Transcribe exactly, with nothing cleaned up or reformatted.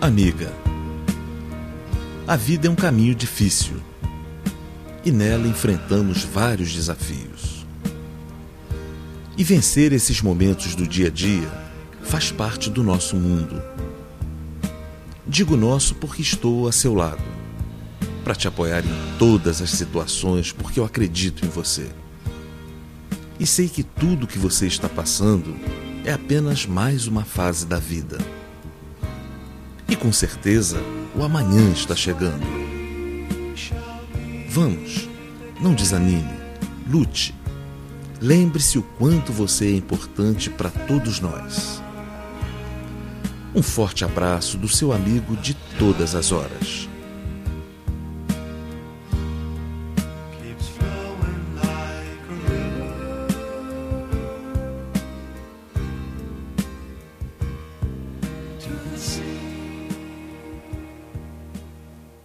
Amiga, a vida é um caminho difícil e nela enfrentamos vários desafios. E vencer esses momentos do dia a dia faz parte do nosso mundo. Digo nosso porque estou a seu lado, para te apoiar em todas as situações, porque eu acredito em você. E sei que tudo que você está passando é apenas mais uma fase da vida. E com certeza, o amanhã está chegando. Vamos, não desanime, lute. Lembre-se o quanto você é importante para todos nós. Um forte abraço do seu amigo de todas as horas. To the sea.